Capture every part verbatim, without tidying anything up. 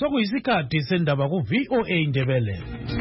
sokuyisikhathi sendaba ku V O A Indebele.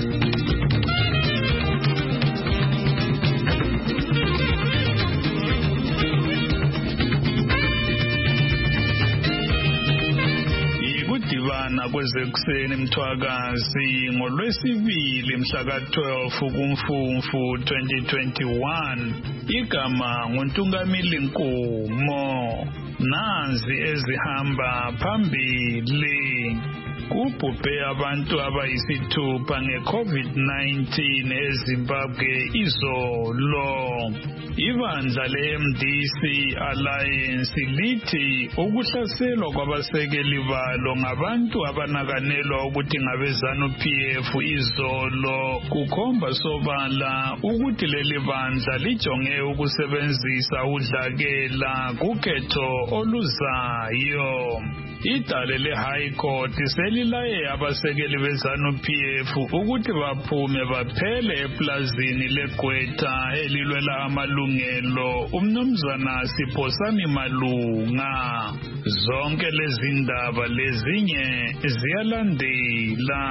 Ikudibana kwezekuseni Mthwakazi ngolwesibili mhla ka twelve kuMfumfu twenty twenty-one. Igama nguNtungamili Nkumo. Nazi ezihamba phambili. Kubhubhe abantu abayisithupha nge-COVID nineteen eZimbabwe izolo. Ibandla le-M D C Alliance lithi ukuhlaselwa kwabasekeli balo ngabantu abanakanelwa ukuthi ngabe-ZANU-P F izolo kukhomba sobala ukuthi leli bandla lijonge ukusebenzisa udlakela kukhetho oluzayo. Idale le-High Court selilaye abasekeli be-ZANU-P F ukuthi baphume baphele eplazini leGqwetha elilwela amalungelo uMnumzana Siphosani Malunga. Zonke lezi ndaba lezinye ziyalandela.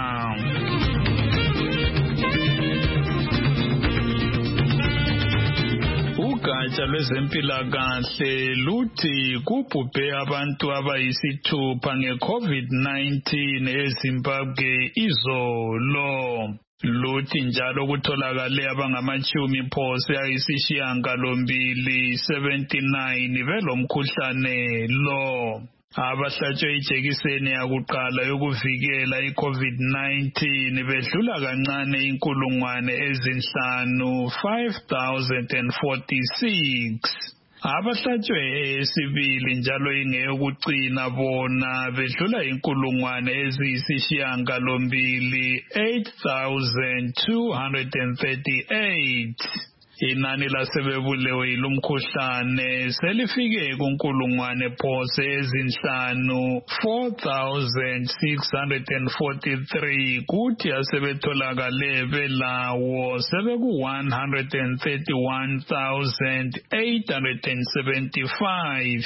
Ugatsha lwezempilakahle luthi kubhubhe abantu abayisithupha nge-COVID nineteen eZimbabwe izolo. Luthi njalo kutholakale abangamachumi phose ayisishiyagalombili seventy-nine belomkhuhlane lo. Abahlatshwe ijekiseni yakuqala yokuvikela i-COVID nineteen bedlula kancane inkulungwane ezinhlanu five thousand forty-six. Abahlatshwe esibili njalo ingeyokugcina bona bedlula inkulungwane eziyisishiyagalombili eight thousand two hundred thirty-eight. Inani lasebebulewe ilumkhuhlane selifike kunkulungwane phose ezinhlanu four thousand six hundred forty-three kuthi asebetholakale belawo sebeku one hundred thirty-one thousand eight hundred seventy-five.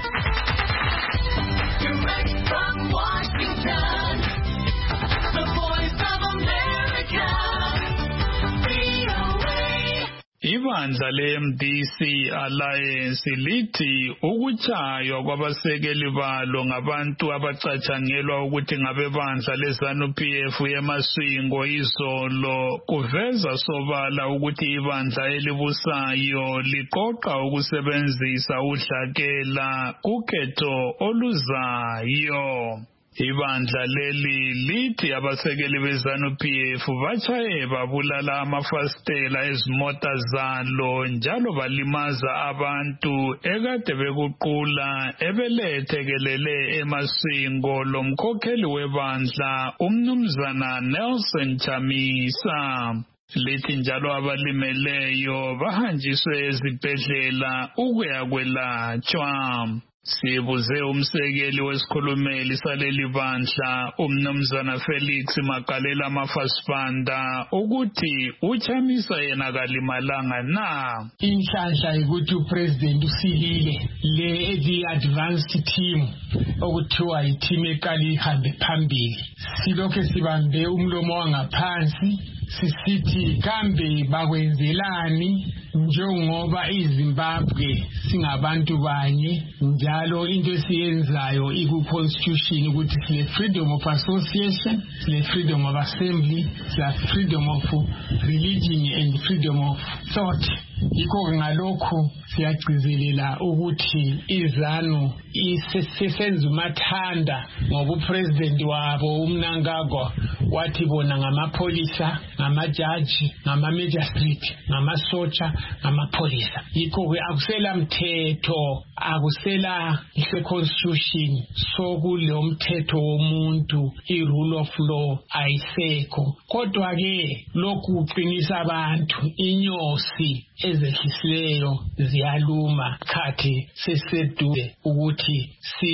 Direct from Washington, the Voice of America. Ibandla le-M D C Alliance lithi ukutshaywa kwabasekeli balo ngabantu abacatshangelwa ukuthi ngabebandla le-ZANU-P F eMasvingo izolo kuveza sobala ukuthi ibandla elibusayo liqoqa ukusebenzisa udlakela kukhetho oluzayo. Ibandla leli lithi abasekeli be-ZANU-P F batshaye babulala amafasitela ezimota zalo njalo balimaza abantu ekade bekuqula ebelethekelele eMasvingo lomkhokheli webandla uMnumzana Nelson Chamisa. Lithi njalo abalimeleyo bahanjiswe ezibhedlela ukuyakwelatshwa. Sibuze umsekeli wesikhulumeli saleli bandla uMnumzana Felix Makalela Mafasipanda ukuthi uChamisa yena kalimalanga na. Inhlanhla ukuthi upresident usilile le the advanced team okuthiwa i-team eqali ihambe phambili. Silokhe sibambe umlomo wangaphansi sisithi kambe bakwenzelani njengoba iZimbabwe singabantu banye njalo into esiyenzayo iku-constitution ukuthi sile freedom of association, sile freedom of assembly, sile freedom of religion and freedom of thought. Yikho ngalokho siyagcizelela ukuthi iZANU isesenza umathanda ngoba upresident wabo uMnangagwa wathi bona ngamapholisa, ngamajaji, ngama-magistrate, ngamasotsha, ngamapolisa. Yikho ke akusela mthetho, akusela constitution, sokulo mthetho womuntu, i-rule of law ayisekho. Kodwa ke lokhu kuqinisa abantu, inyosi ezehlisileyo ziyaluma khathi seseduze ukuthi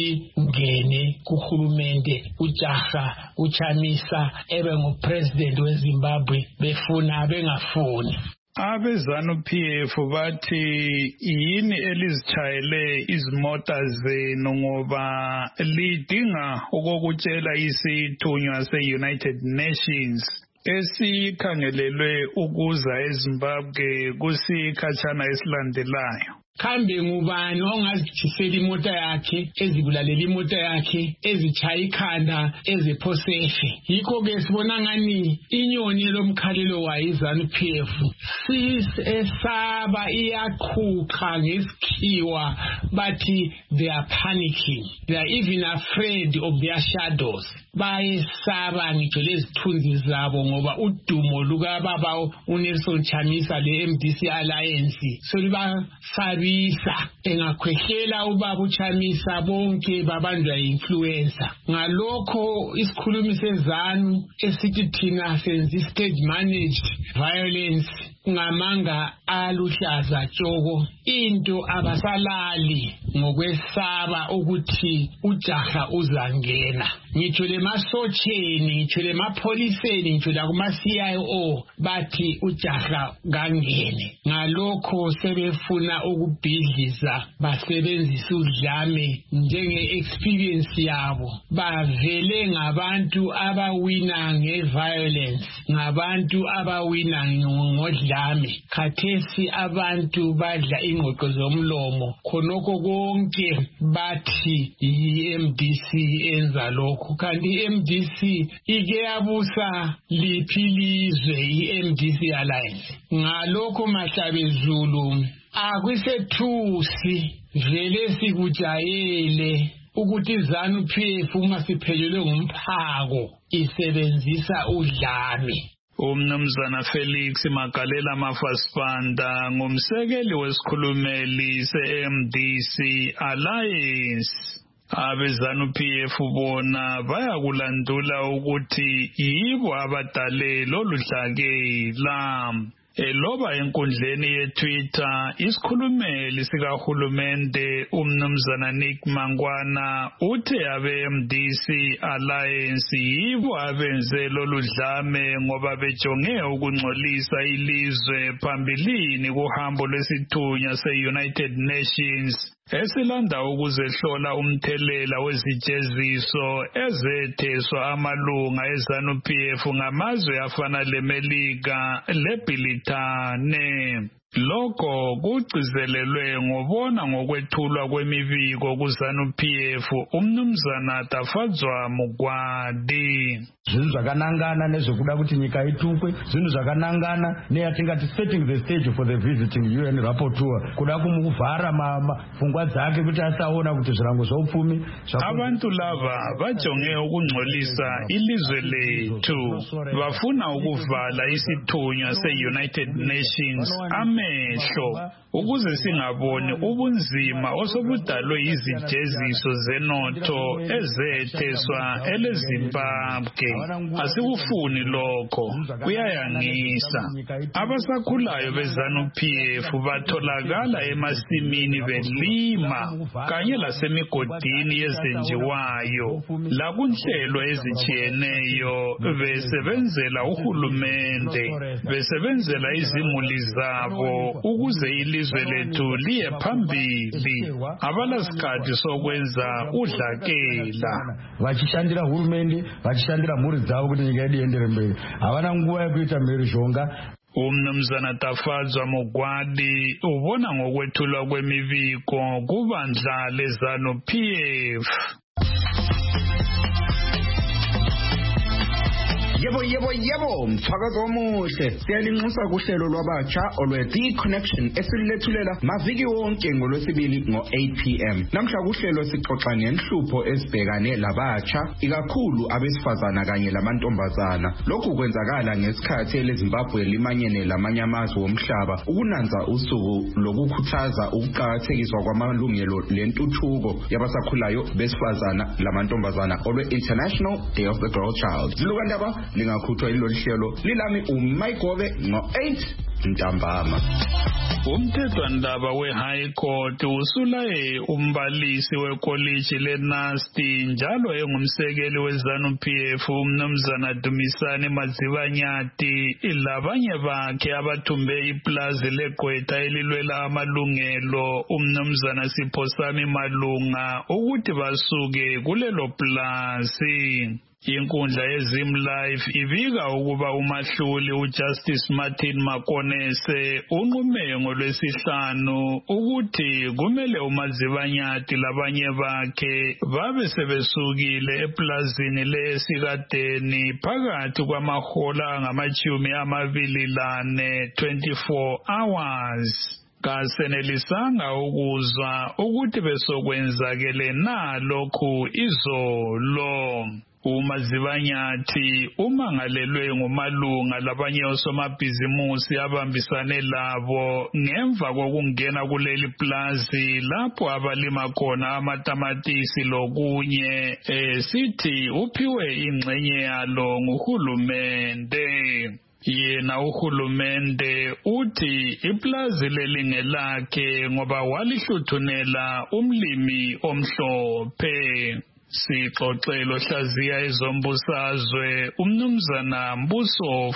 singene kuhulumende ujaha uChamisa ebe ngupresident weZimbabwe befuna bengafuni. Abezanu P F bathi yini elizitshayele izimota zenu ngoba lidinga ukukutshela isithunywa se-United Nations esikhangelelwe ukuza eZimbabwe kusikhatshana esilandelayo. Kambe ngubani ongazijisela imota yakhe ezibulalela imota yakhe ezichaya ikhanda eziphoseshe? Yikho ke sibona ngani inyoni lomkhalelo wayiZANU P F sisesaba iyaqhuqa ngesikhiwa bathi they are panicking, they are even afraid of their shadows. Bayesaba ngitsho lezithunzi zabo ngoba udumo lukababa uNelson Chamisa le-M D C Alliance solibasabisa engakhwehlela ubaba uChamisa bonke babanjwa yi-influencer. Ngalokho isikhulumi seZANU esithi thina senza stage managed violence ngamanga aluhlaza tshoko. Into abasalali ngokwesaba ukuthi ujaha uzangena. Ngitsho lemasotsheni, ngitsho lemapholiseni, ngitsho lakuma-C I O bathi ujaha kangene. Ngalokho sebefuna ukubhidliza basebenzisa udlame njenge-experience yabo. Bavele ngabantu abawina nge-violence, ngabantu abawina ngodlame. Khathesi abantu badla ingqoqo zomlomo, khonokho konke bathi yi-M D C enza lokho. Kanti i-M D C ike yabusa liphi ilizwe i-M D C Alliance? Ngalokho Mahlabezulu akwisethusi vele sikujayele ukuthi iZANU P F uma siphelelwe ngumphako isebenzisa udlame. Umnumzana Felix Magalela Mafasipanda ngumsekeli wesikhulumeli se-M D C Alliance. Abezanu P F bona bayakulandula ukuthi yibo abadale lolu dlakela. Eloba enkundleni yeTwitter isikhulumeli sikahulumende umnumzana Nick Mangwana uthe abe-M D C Alliance yibo abenze lolu dlame ngoba bejonge ukungcolisa ilizwe phambilini kuhambo lwesithunywa se-United Nations esilanda ukuzehlola umthelela wezijeziso ezetheswa amalunga eZANU P F ngamazwe afana leMelika leBhilithane. Lokho kugcizelelwe ngobona ngokwethulwa kwemibiko kuZANU P F umnumzana Tafadzwa Mugwadi. Zvinhu zvakanangana nezvekuda kuti nyika itukwe, zvinhu zvakanangana neyatingati setting the stage for the visiting U N rapporteur, kuda kumuvhara pfungwa dzake kuti asaona kuti zvirango zvaupfumi. Abantu lava vajonge ukungcolisa ilizwe lethu, vafuna ukuvala isithunywa se-United Nations amehlo ukuze singaboni ubunzima osobudalwe izijeziso zenotho ezetheswa eleZimbabwe. Asikufuni lokho, kuyayangisa. Abasakhulayo beZANU P F batholakala emasimini belima kanye lasemigodini yezenjiwayo lakunhlelo ezijiyeneyo besebenzela uhulumende, besebenzela izimuli zabo ukuze ilizwe lethu liye phambili. Abalasikhathi sokwenza udlakela. Vachishandira hurumende, vachishandira mhuri dzavo kuti nyika yedu iendere mberi. Havana nguva yekuita mhirizhonga. Umnumzana Tafadzwa Mugwadi ubona ngokwethulwa kwemibiko kubandla leZANU P F. Yebo yebo yebo mthakazo omuhle siyalinxusa kuhlelo lwabatsha olwe-The Connection esilethulela maviki wonke ngolwesibili ngo-eight p m Namhla kuhlelo sixoxa ngenhlupho ezibhekane labatsha ikakhulu abesifazana kanye lamantombazana. Lokhu kwenzakala ngesikhathi eleZimbabwe limanyene lamanye amazwe womhlaba ukunanza usuku lokukhuthaza ukuqakathekiswa kwamalungelo lentuthuko yabasakhulayo besifazana lamantombazana olwe-International Day of the Girl Child. Zilukandaba lingakhuthwa ilolu hlelo lilami uMayigobe ngo eight ntambama. Umthethwandaba we-High Court usulaye umbalisi wekoliji le-Nasti njalo engumsekeli we-ZANU-P F umnumzana Dumisani Mazibanyati labanye bakhe abathumbe iplazi leGqwetha elilwela amalungelo umnumzana Siphosami Malunga ukuthi basuke kulelo plasi. Inkundla yeZim Live ibika ukuba umahluli uJustice Martin Makonese unqume ngolwesihlanu ukuthi kumele uMazibanyati labanye bakhe babe sebesukile eplazini leSikadeni phakathi kwamahola angamachumi amabili lane twenty-four hours. Kasenelisanga ukuzwa ukuthi besokwenzakele nalokhu izolo. uMazibanyati umangalelwe ngumalunga labanye osomabhizimusi abambisane labo ngemva kokungena kuleli plazi lapho abalima khona amatamatisi lokunye esithi uphiwe ingxenye yalo nguhulumende. Yena uhulumende uthi iplazi lelingelakhe ngoba walihluthunela umlimi omhlophe. Sixoxelo hlaziya ezombusazwe umnumzana Mbuso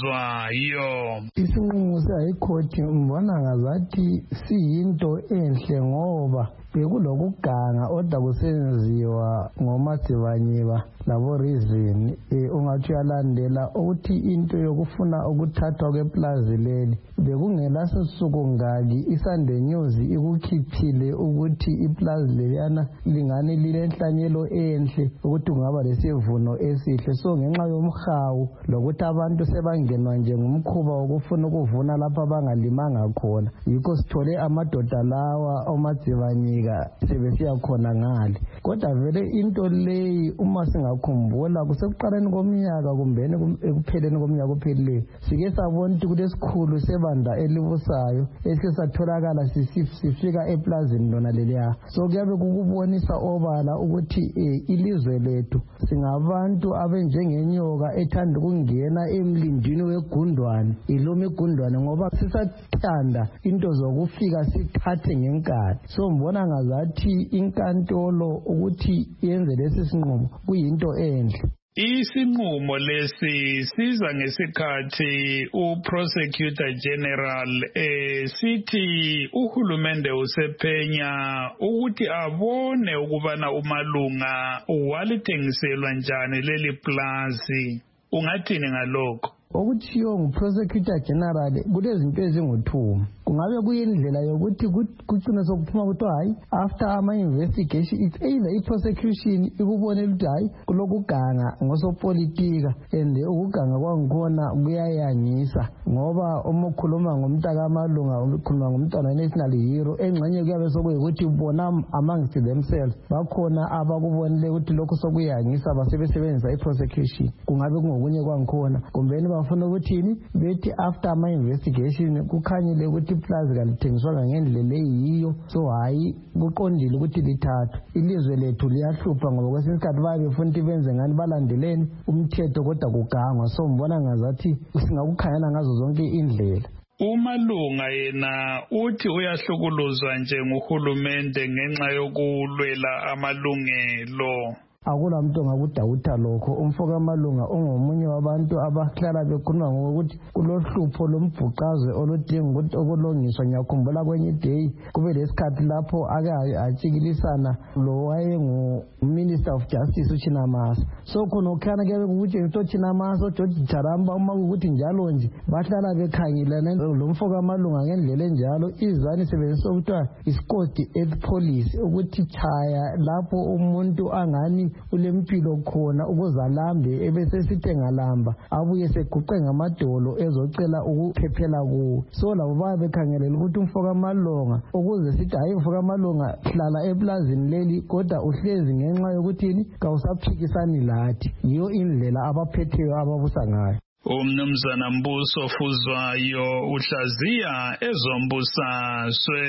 Fuzwayo. Isinqumo seHayikhothi mbona ngazathi siyinto enhle ngoba bekulokuganga oda kusenziwa ngoMazibanyiba labo reason ungathi uyalandela ukuthi into yokufuna ukuthathwa kweplazi leli bekungela sesuku ngaki iSunday News ikukhiphile ukuthi iplazi leliyana lingani lilenhlanyelo enhle ukuthi kungaba lesivuno esihle. So ngenxa yomhawu lokuthi abantu sebangenwa nje ngumkhuba wokufuna ukuvuna lapha abangalimanga khona yikho sithole amadoda lawa oMazibanyika sebesiya khona ngale. Kodwa vele into leyi uma singakhumbula kusekuqaleni komnyaka kumbeni ekupheleni komnyaka ophelileyo sike sabona ukuthi kulesikhulu sebandla elibusayo esike satholakala sifika eplazini lona leliya. So kuyabe kukubonisa obala ukuthi ilizwe lethu singabantu abenjengenyoka ethanda ukungena emlindini wegundwane iluma igundwane ngoba sisathanda into zokufika sithathe ngenkani. So mbona ngazathi inkantolo ukuthi yenze lesi sinqumo kuyinto enhle. Isinqumo lesi siza ngesikhathi uProsecutor General eh sithi uhulumende usephenya ukuthi abone ukubana umalunga walithengiselwa njani leli plazi. Ungathini ngalokho? Okuthiyo nguProsecutor General kulezinto ezinguthuma. Kungabe kuyindlela yokuthi kucina sokuphuma ukuthi hayi after ama investigation it's either iprosecution ikubonela ukuthi hayi kulokuganga ngosopolitika and ukuganga kwangikhona kuyayangisa ngoba uma ukhuluma ngomntaka amalunga ukhuluma ngomntwana national hero engxenye kuyabe sokuyikuthi bona amongst themselves bakhona abakubonile ukuthi lokho sokuyangisa basebesebenzisa iprosecution. Kungabe kungokunye kwangikhona kumbeni bafuna ukuthini bethi after ama investigation kukhanyile ukuthi iplazi kalithengiswa ngendlela eyiyo. So hayi kuqondile ukuthi lithathu. Ilizwe lethu liyahlupha ngoba kwesinye isikhathi babe befuna ukuthi benze ngani balandeleni umthetho kodwa kugangwa. So mbona ngazathi singakukhanyana ngazo zonke indlela. Umalunga yena uthi uyahlukuluzwa nje nguhulumende ngenxa yokulwela amalungelo. Akula muntu ongakudawutha lokho. Umfoka amalunga ungomunye wabantu abahlala bekhuluma ngokuthi kulohlupho lombhuqazwe oludinga ukuthi okulungiswa. Ngiyakhumbula kwenye day kube lesikhathi lapho ake atshikilisana lo wayengu Minister of Justice uChinamasa. So khona ukhana kuyabe ukuthi into Chinamasa uGeorge Charamba uma ukuthi njalo nje bahlala bekhangilana lo mfoka amalunga ngendlela enjalo izani sebenzisa ukuthiwa isikoti epolice ukuthi chaya lapho umuntu angani ulempilo khona ukuzalambe ebese sithenga lamba abuye seguqe ngamadolo ezocela ukuphephela kuwo. So labo babe bekhangelela ukuthi umfoka amalunga ukuze sithi hayi umfoka amalunga hlala eplazini leli kodwa uhlezi ngenxa yokuthini kawusaphikisani lathi. Yiyo indlela abaphetheyo ababusa ngayo. Umnumzana Mbuso Fuzwayo uhlaziya ezombusazwe.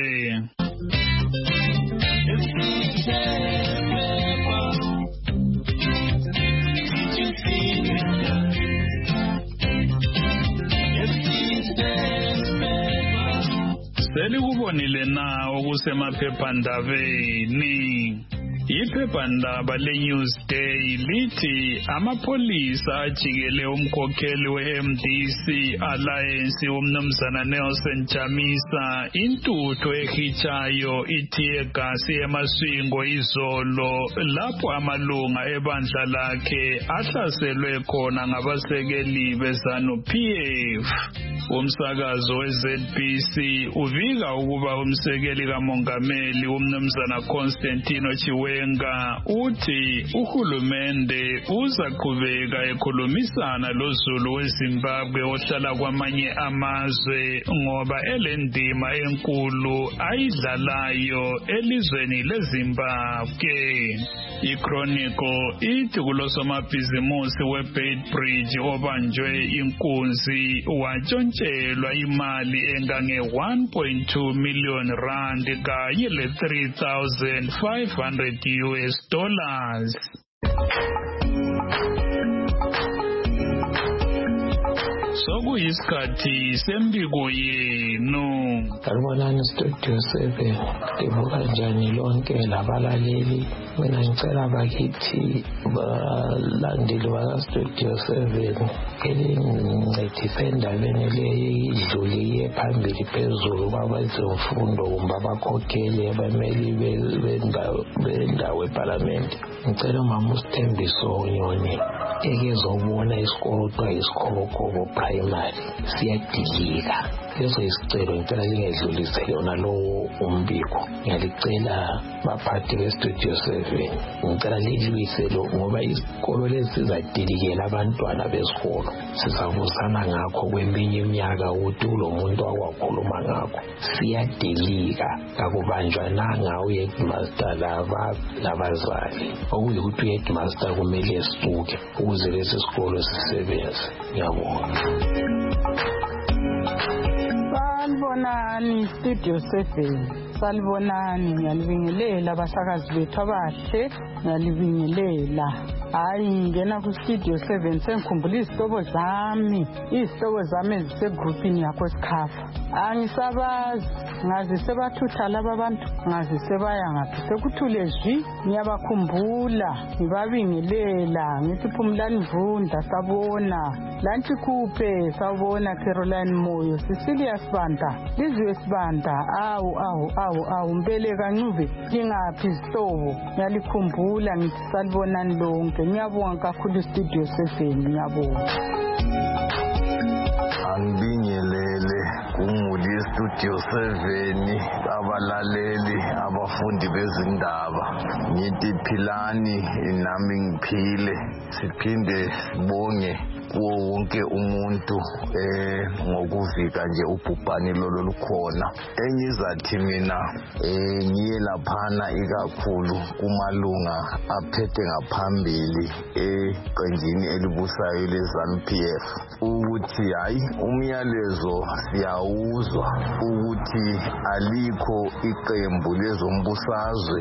Yes, selikubonile na okusemaphephandabeni. Iphephandaba le-Newsday lithi amapholisa ajikele umkhokheli we-M D C Alliance umnumzana Nelson Chamisa intutho ehitshayo ithiye gasi emaswingo izolo lapho amalunga ebandla lakhe ahlaselwe khona ngabasekeli beZANU P F. Umsakazo we-Z B C uvika ukuba umsekeli kamongameli umnumzana Constantino Chiwenga uthi uhulumende uzaqhubeka ekhulumisana loZulu weZimbabwe ohlala kwamanye amazwe ngoba elendima enkulu ayidlalayo elizweni leZimbabwe. iChronicle ithi kulosomabhizimusi weBeitbridge obanjwe inkunzi watshontshelwa imali engange one point two million rand kanye le three thousand five hundred U S dollars. Sokuyisikhathi sembiko yenu. Salibonani Studio seven, livuka njani lonke labalaleli. Mina ngicela bakithi balandeli baka Studio seven elingincedise endabeni leyi idluliye phambili phezulu kwabezemfundo kumbe abakhokheli abameli bendawo eParliament. Ngicela umama uSithembiso Nyoni ekezobona isikolo kuthiwa isikhobokobo primary siyadilika. Leso isicelo ngicela lingedlulise yona lowo umbiko. Ngiyalicela baphathi beStudio seven, ngicela lidlulise lo ngoba isikolo lesi sizadilikela abantwana besikolo. Sizabuzana ngakho kweminye iminyaka ukuthi lo muntu akwakhuluma ngakho. Siyadilika akubanjwa nanga uheadmaster laba labazali. Okuyikuthi uheadmaster kumele sisuke ukuze lesi sikolo sisebenze. Ngiyabonga. Salibonani Studio seven, salibonani, ngiyalibingelela abasakazi bethu abahle, ngiyalibingelela. Hayi ngena ku Studio seven sengikhumbula izihlobo zami, izihlobo zami ezisegroupini yakho esikhafa. Angisabazi, ngazi sebathutha laba abantu, ngazi sebaya ngaphi sekuthule zwi, ngiyabakhumbula, ngibabingelela, ngithi Phumlani Mvunda sabona, Lanti Kupe sabona, Caroline Moyo, Cecilia Sibanda, Lizwe Sibanda, awu awu awu awu Mbeleka Ncube, ngingaphi izihlobo, ngiyalikhumbula ngithi salibonani lonke. Ngiyabonga kakhulu Studio seven, ngiyabonga. Angibingelele kumuli Studio seven, abalaleli abafundi bezindaba. Ngithi philani nami ngiphile. Siphinde sibonge kuwo wonke umuntu eh ngokuvika nje ubhubhane lolo lukhona. Engizathi mina eh ngiye laphana ikakhulu kumalunga aphethe ngaphambili eqenjini elibusayo leZANU P F ukuthi hayi umyalezo siyawuzwa ukuthi alikho iqembu lezombusazwe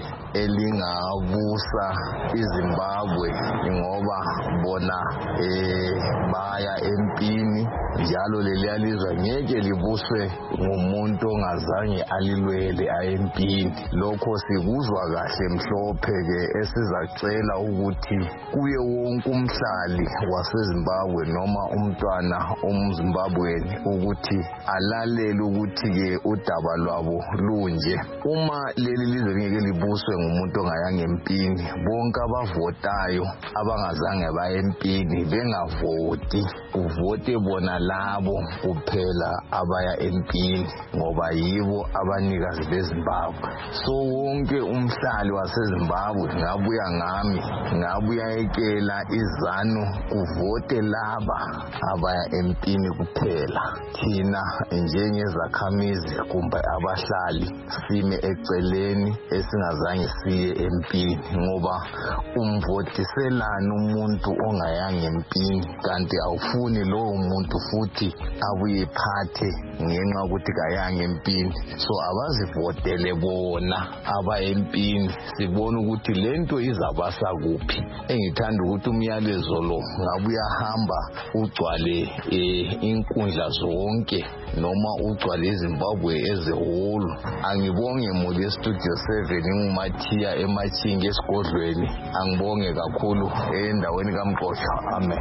elingabusa iZimbabwe ngoba bona eh baya empini njalo leliyalizwa ngeke libuswe ngumuntu ongazange alilwele ayempini. Lokho sikuzwa kahle mhlophe ke esizacela ukuthi kuye wonke umhlali waseZimbabwe noma umntwana omZimbabweni ukuthi alalele ukuthi ke udaba lwabo lunje. Uma leli lizwe ngeke libuswe ngumuntu ongayanga empini, bonke abavotayo abangazange baye empini bengavoti, uvote bona labo kuphela abaya empini ngoba yibo abanikazi beZimbabwe. So wonke umhlali waseZimbabwe ngabuya ngami ngabuya ekela iZANU kuvote laba abaya empini kuphela. Thina njengezakhamizi kumbe abahlali sime eceleni esingazange siye empini ngoba umvotiselana umuntu ongayanga empini kanti awufuni lowo muntu futhi abuye phathe ngenxa ukuthi kayanga empini. So abazivotele bona aba empini sibona ukuthi lento izabasa kuphi. Engithanda ukuthi umyalezo lo ngabuya hamba ugcwale inkundla zonke noma ugcwale iZimbabwe ezeholo. Angibonge muli Studio seven ngumathiya eMachinga esigodlweni. Angibonge kakhulu endaweni kaMgqosha. Amen.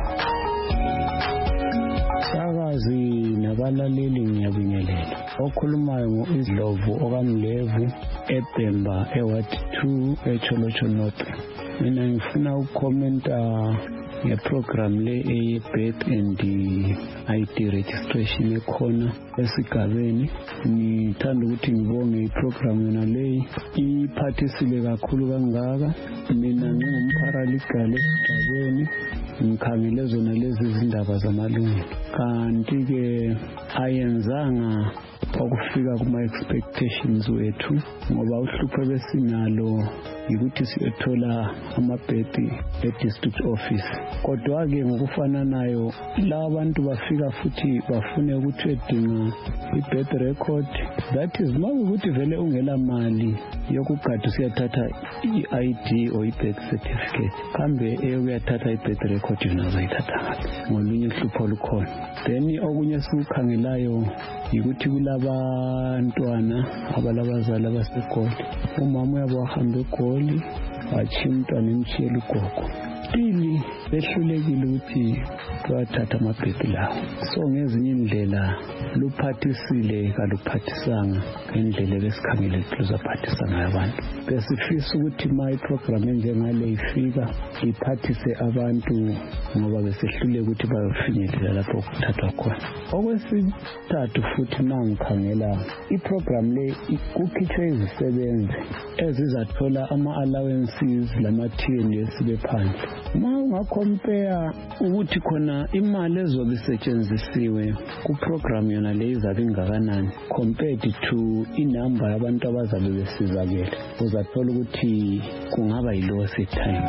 Sakazi nabalaleli ngiyabingelela. Okhulumayo ngo-Islovu okaMlevu eBhemba eWard two eCholocho North. Mina ngifuna ukukhomenta ngeprogram le eye-birth and I D registration ekhona esigabeni. Ngithanda ukuthi ngibonge iprogram yona leyi iphathisile kakhulu kangaka. Mina ngingumparalegal esigabeni ngikhangele zona lezi izindaba zamalungelo, kanti-ke ayenzanga okufika kuma-expectations wethu ngoba uhlupho besinalo yikuthi siyothola amabhedi e-district office. Kodwa-ke ngokufananayo la bantu bafika futhi bafune ukuthi edinga i-birth record, that is ma ukuthi vele ungela mali yokugada usiyathatha i-I D or i-birth certificate, kambe eyokuyathatha i-birth record yona uzayithatha ngolunye uhlupho olukhona. Then okunye sikukhangelayo yikuthi kulabantwana abalabazali abaseGoli, umama uyabo wahambe eGoli watshiya umntwana emshiyela ugogo, pili behlulekile ukuthi bathatha amabhedi lawo. So ngezinye indlela luphathisile kaluphathisanga ngendlela ebesikhangele luzaphathisa ngayo abantu. Besifisa ukuthi ma iprogram enjengale ifika iphathise abantu ngoba besehluleka ukuthi bayofinyelela lapho kuthathwa khona. Okwesithathu futhi nangikhangela iprogram le kukhitshwe izisebenzi ezizathola ama-allowances lama-T N S sibe phandle. Ma ungacompare ukuthi khona imali ezobe isetshenzisiwe kuprogram yona le izabe ingakanani compared to inamba yabantu abazabe besizakele, uzathola ukuthi kungaba yi-loss time.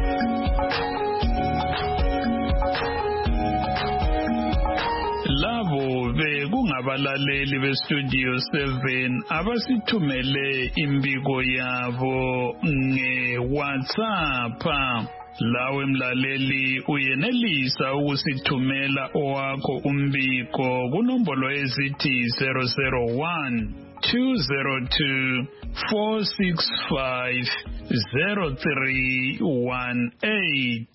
Labo bekungabalaleli beStudio seven abasithumele imbiko yabo nge-WhatsApp. Lawe mlaleli uyenelisa ukusithumela owakho umbiko kunombolo ezithi zero zero one two zero two four six five zero three one eight.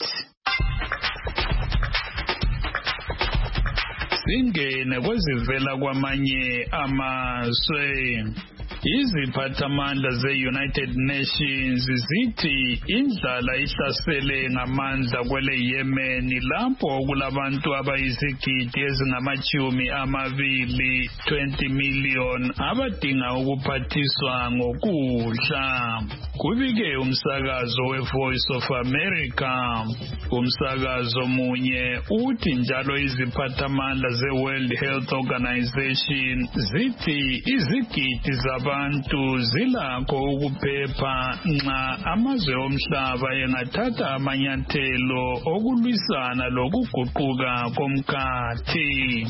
Singene kwezivela kwamanye amazwe. Iziphathamandla ze-United Nations zithi indlala ihlasele ngamandla kwele Yemen lapho kulabantu abayizigidi ezingamachumi amabili twenty million abadinga ukuphathiswa ngokudla. Kubike umsakazo we-Voice of America. Umsakazo munye uthi njalo iziphathamandla ze-World Health Organization zithi izigidi zaba abantu zilakho ukuphepha nxa amazwe omhlaba engathatha amanyathelo okulwisana lokuguquka komkhathi.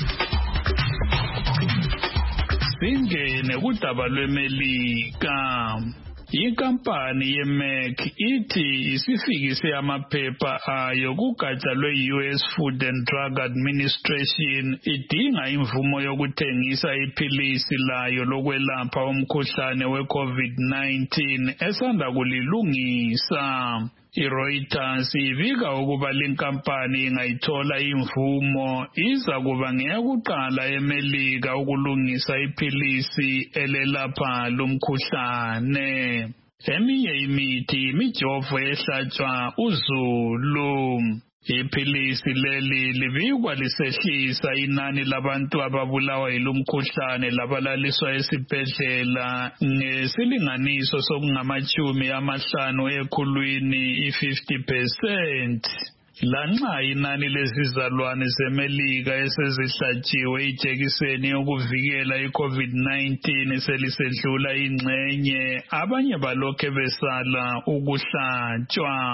Singene kudaba lweMelika. Inkampani ye-Merck ithi isifikise amaphepha ayo kugatsha lwe-U S Food and Drug Administration idinga imvumo yokuthengisa iphilisi layo lokwelapha umkhuhlane we-COVID nineteen esanda kulilungisa. iReuters ibika ukuba lenkampani ingayithola imvumo iza kuba ngeyokuqala eMelika ukulungisa iphilisi elelapha lomkhuhlane. Eminye imithi imijovo ehlatshwa uzulu. Iphilisi leli libikwa lisehlisa inani labantu ababulawa yilomkhuhlane labalaliswa esibhedlela ngesilinganiso sokungamachumi amahlanu ekhulwini i-fifty percent. Lanxa inani lezizalwane zeMelika esezihlatshiwe ijekiseni yokuvikela i-COVID nineteen selisedlula ingxenye, abanye balokhe besala ukuhlatshwa.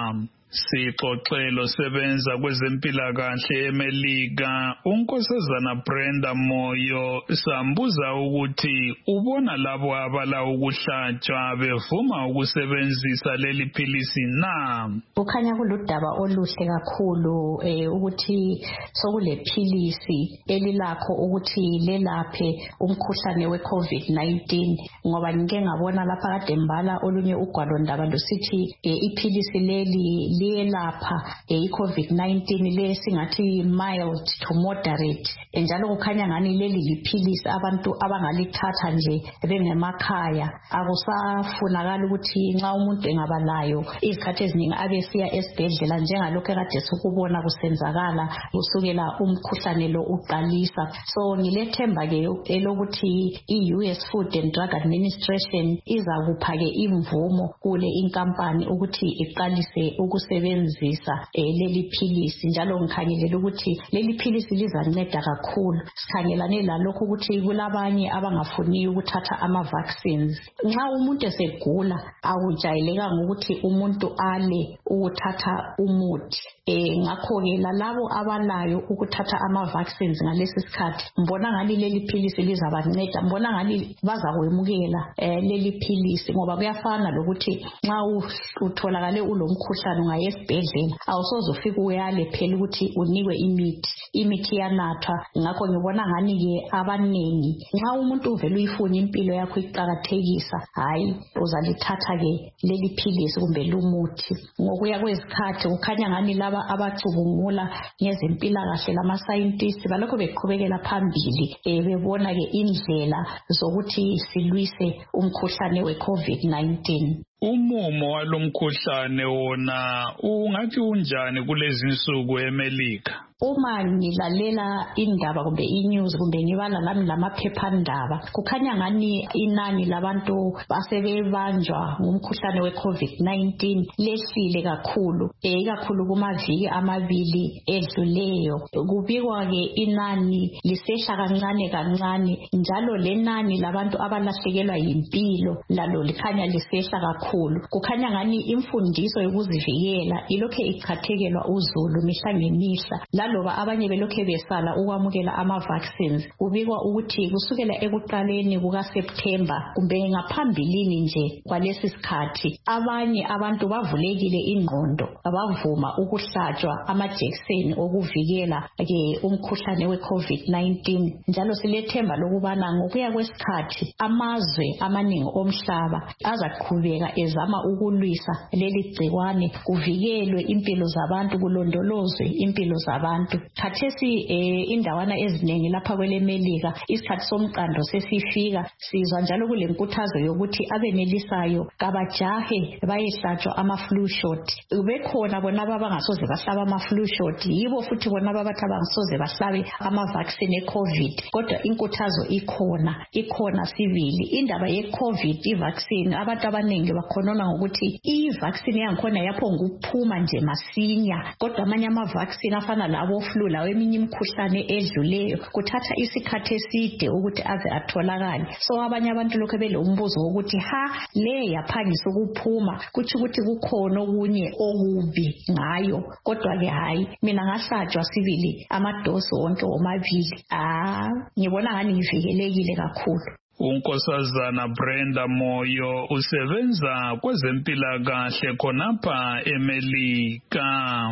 Sixoxelo sebenza kwezempilakahle eMelika unkosazana Brenda Moyo sambuza ukuthi ubona labo abala ukuhlatshwa bevuma ukusebenzisa leli philisi na. Kukhanya kuludaba oluhle kakhulu eh, ukuthi sokule philisi elilakho ukuthi lelaphe umkhuhlane we COVID nineteen ngoba ngike ngabona lapha kade mbala olunye ugwalo ndaba lusithi eh, iphilisi leli liyelapha eh, i-COVID nineteen lesingathi mild to moderate njalo kukhanya ngani leli liphilisi abantu abangalithatha nje bengemakhaya akusafunakala ukuthi nxa umuntu engabalayo izikhathi eziningi abesiya esibhedlela njengalokho kade sikubona kusenzakala kusukela umkhuhlane lo uqalisa. So ngilethemba ke elokuthi i-U S Food and Drug Administration izakupha ke imvumo kule inkampani ukuthi iqalise ukusebenzisa eh, leli philisi njalo ngikhangelela ukuthi leli philisi lizanceda kakhulu. Sikhangelane lalokho ukuthi kulabanye abangafuni ukuthatha ama vaccines. Nxa umuntu esegula awujayelekanga ukuthi umuntu ale ukuthatha umuthi eh ngakho ke lalabo abalayo ukuthatha ama vaccines ngalesi sikhathi mbona ngani leli philisi lizabanceda, mbona ngani bazakwemukela eh, leli philisi ngoba kuyafana lokuthi nxa utholakale ulomkhuhlane ungaye esibhedlela awusoze ufike uyale phela ukuthi unikwe imithi imithi yanathwa. Ngakho ngibona ngani ke abanengi nxa umuntu uvela uyifuna impilo yakho iqhakathekisa hayi uzalithatha ke leli philisi kumbe lumuthi. Ngokuya kwezikhathi kukhanya ngani laba abacubungula ngezempilakahle lama scientists balokho beqhubekela phambili eh, bebona ke indlela zokuthi silwise umkhuhlane we COVID nineteen. Umumo walomkhuhlane wona ungathi unjani kulezi insuku eMelika? Uma ngilalela indaba kumbe i-news kumbe ngibala lami lamaphephandaba kukhanya ngani inani labantu basebebanjwa ngumkhuhlane we COVID nineteen lehlile kakhulu eh kakhulu kumaviki amabili edluleyo. Kubikwa ke inani lisehla kancane kancane njalo lenani labantu abalahlekelwa yimpilo lalo likhanya lisehla kakhulu. Kukhanya ngani imfundiso yokuzivikela ilokhe ichathekelwa uzulu mihla ngemihla loba abanye belokhe besala ukwamukela ama vaccines. Kubikwa ukuthi kusukela ekuqaleni kuka September kumbe ngaphambilini nje kwalesi sikhathi abanye abantu bavulekile ingqondo abavuma ukuhlatshwa amajekiseni okuvikela ke umkhuhlane we COVID nineteen. Njalo silethemba lokubana ngokuya kwesikhathi amazwe amaningi omhlaba azaqhubeka ezama ukulwisa leli gcikwane kuvikelwe impilo zabantu kulondolozwe impilo zabantu. Khathesi eh, indawana eziningi lapha kweleMelika isikhathi somqando sesifika sizwa njalo kulenkuthazo yokuthi abenelisayo kabajahe bayehlatshwa ama flu shot. Bekhona bona abangasoze bahlaba ama flu shot yibo futhi bona abathi abangasoze bahlabe ama vaccine e COVID kodwa inkuthazo ikhona ikhona sibili. Indaba ye COVID i vaccine abantu abaningi bakhonona ngokuthi i vaccine yankhona yapho ngukuphuma nje masinya kodwa amanye ama vaccine afana labo flu lawo eminye imikhuhlane edluleyo kuthatha isikhathi eside ukuthi aze atholakale. So abanye abantu lokho belombuzo ukuthi ha le yaphangisa ukuphuma kuthi ukuthi kukhona okunye okubi ngayo kodwa ke hayi mina ngahlatshwa sibili amadosi wonke omabili ah ngibona ngani ngivikelekile kakhulu. Unkosazana Brenda Moyo usebenza kwezempilakahle khonapha eMelika.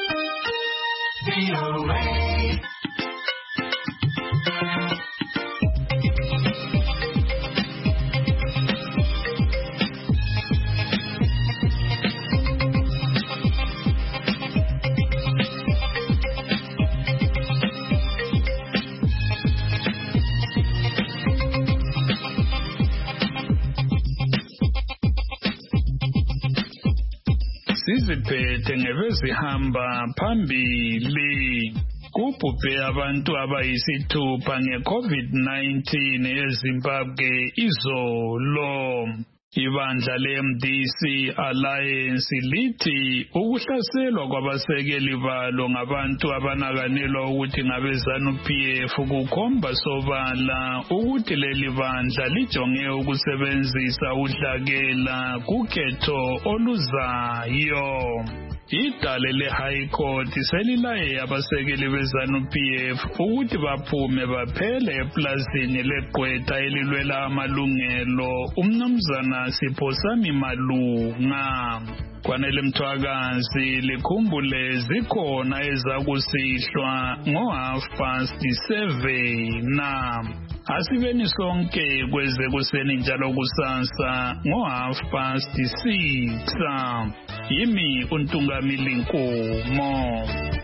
Siziphethe ngebezihamba phambili. Kubhubhe abantu abayisithupha nge-COVID nineteen eZimbabwe izolo. Ibandla le-M D C Alliance lithi ukuhlaselwa kwabasekeli balo ngabantu abanakanelwa ukuthi ngabe-ZANU P F kukhomba sobala ukuthi leli bandla lijonge ukusebenzisa udlakela kukhetho oluzayo. idale le-High Court selilaye abasekeli be-ZANU-P F ukuthi baphume baphele eplazini leGqwetha elilwela amalungelo umnumzana Siphosami Malunga. Kwanele Mthwakazi likhumbule zikhona ezakusihlwa ngo-half past seven na asibeni sonke kweze kuseni njalo kusasa ngo-half past six. Yimi uNtungamili Nkomo.